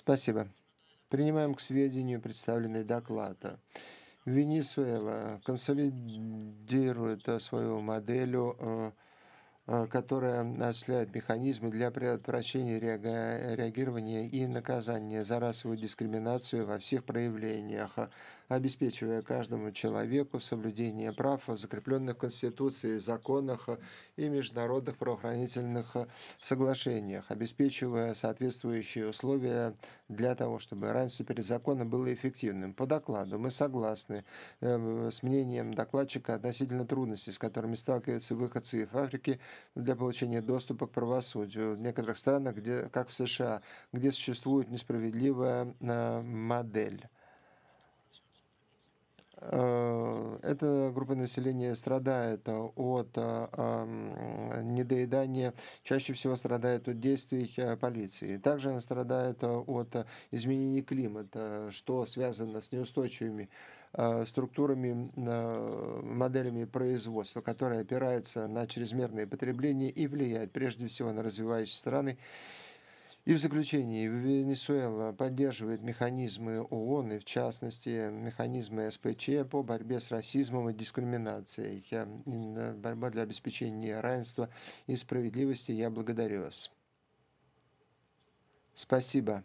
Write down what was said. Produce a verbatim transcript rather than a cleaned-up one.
Спасибо. Принимаем к сведению представленный доклад. Венесуэла консолидирует э, свою модель э, э, которая осуществляет механизмы для предотвращения реага- реагирования и наказания за расовую дискриминацию во всех проявлениях, а, обеспечивая каждому человеку соблюдение прав, закрепленных в Конституции, законах а, и международных правоохранительных а, соглашениях, обеспечивая соответствующие условия для того, чтобы равенство перед законом было эффективным. По докладу мы согласны э, с мнением докладчика относительно трудностей, с которыми сталкиваются выходцы в Африке для получения доступа к правосудию в некоторых странах, где, как в США, где существует несправедливая э, модель. Э, Эта группа населения страдает э, от э, ам, недоедания, чаще всего страдает от действий э, полиции. Также она страдает э, от э, изменений климата, что связано с неустойчивыми э, структурами, э, моделями производства, которые опираются на чрезмерное потребление и влияют прежде всего на развивающиеся страны. И в заключении, Венесуэла поддерживает механизмы ООН, и в частности механизмы СПЧ по борьбе с расизмом и дискриминацией. Я, м, э, Борьба для обеспечения равенства и справедливости. Я благодарю вас. Спасибо.